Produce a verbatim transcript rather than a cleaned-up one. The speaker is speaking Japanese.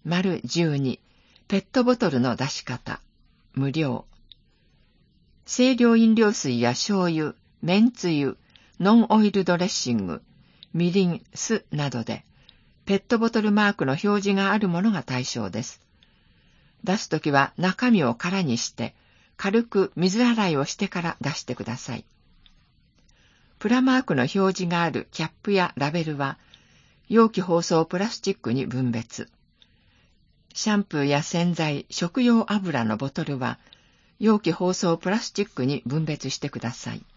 丸じゅうに、ペットボトルの出し方、無料。清涼飲料水や醤油、めんつゆ、ノンオイルドレッシング、みりん、酢などで、ペットボトルマークの表示があるものが対象です。出すときは中身を空にして、軽く水洗いをしてから出してください。プラマークの表示があるキャップやラベルは、容器包装プラスチックに分別。シャンプーや洗剤、食用油のボトルは、容器包装プラスチックに分別してください。